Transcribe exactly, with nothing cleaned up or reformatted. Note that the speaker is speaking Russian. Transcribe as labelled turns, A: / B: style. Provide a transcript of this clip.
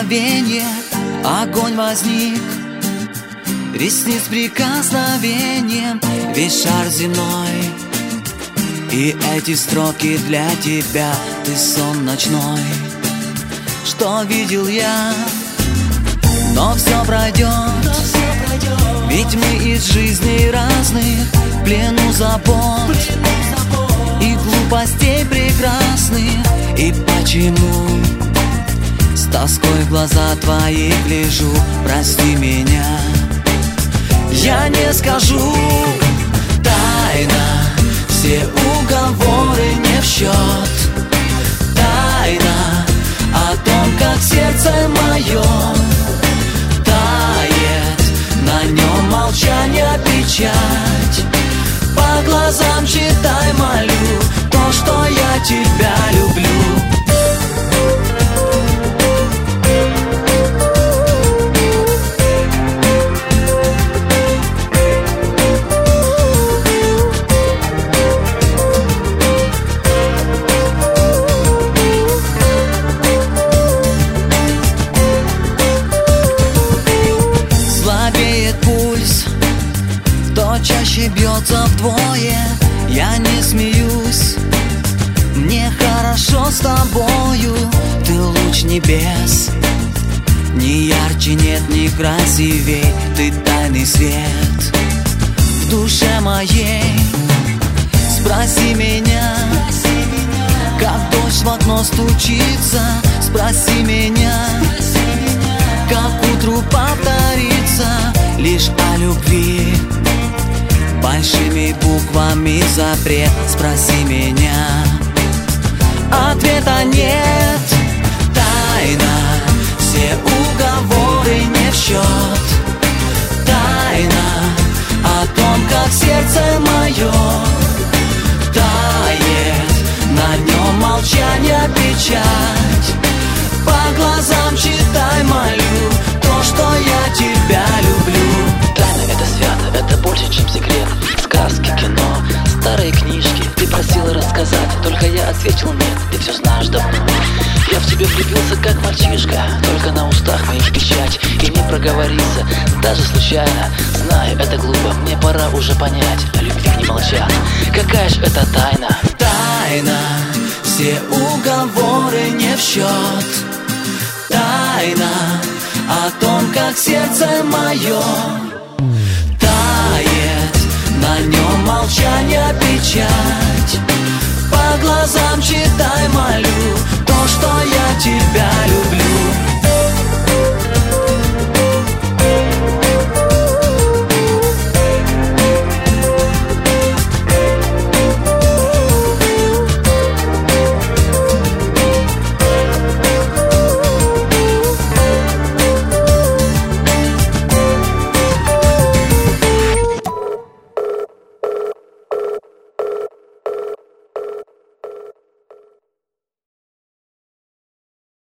A: мгновенье огонь возник, ресниц прикосновением весь шар земной. И эти строки для тебя, ты сон ночной. Что видел я, но все пройдет, ведь мы из жизней разных, в плену забот и глупостей прекрасных. И почему с тоской в глаза твои гляжу? Прости меня, я не скажу. Тайна, все уговоры не в счет. Тайна о том, как сердце мое тает, на нем молчание, печать. По глазам читай, молю, то, что я тебя люблю. Чаще бьется вдвое, я не смеюсь. Мне хорошо с тобою, ты луч небес. Ни ярче нет, ни красивей, ты тайный свет в душе моей. Спроси меня, как дождь в окно стучится. Спроси меня, как утру повторится лишь о любви. Большими буквами запрет, спроси меня, ответа нет. Тайна, все уговоры не в счет. Тайна о том, как сердце мое тает, на нем молчание, печать. По глазам читай, молю, то, что я тебя люблю.
B: Тайна — это свято, это больше, чем секрет. Сказки, кино, старые книжки. Ты просила рассказать, только я ответил нет. Ты все знаешь давно. Я в тебе влюбился, как мальчишка, только на устах моих печать. И не проговориться, даже случайно. Знаю, это глупо, мне пора уже понять. О любви не молчат, какая ж это тайна?
A: Тайна, все уговоры не в счет. Тайна о том, как сердце мое тает, на нем молчание, печать. По глазам читай, молю, то, что я тебя люблю.